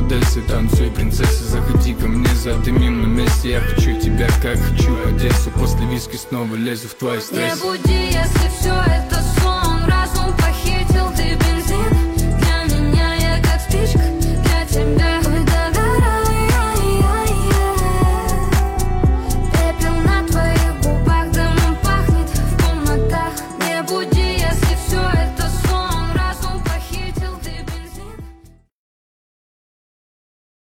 Одессы. Танцуй, принцесса, заходи ко мне, задымим на месте. Я хочу тебя, как хочу Одессу. После виски снова лезу в твой стресс. Не буди, если все это сон. Разум похитил тебя.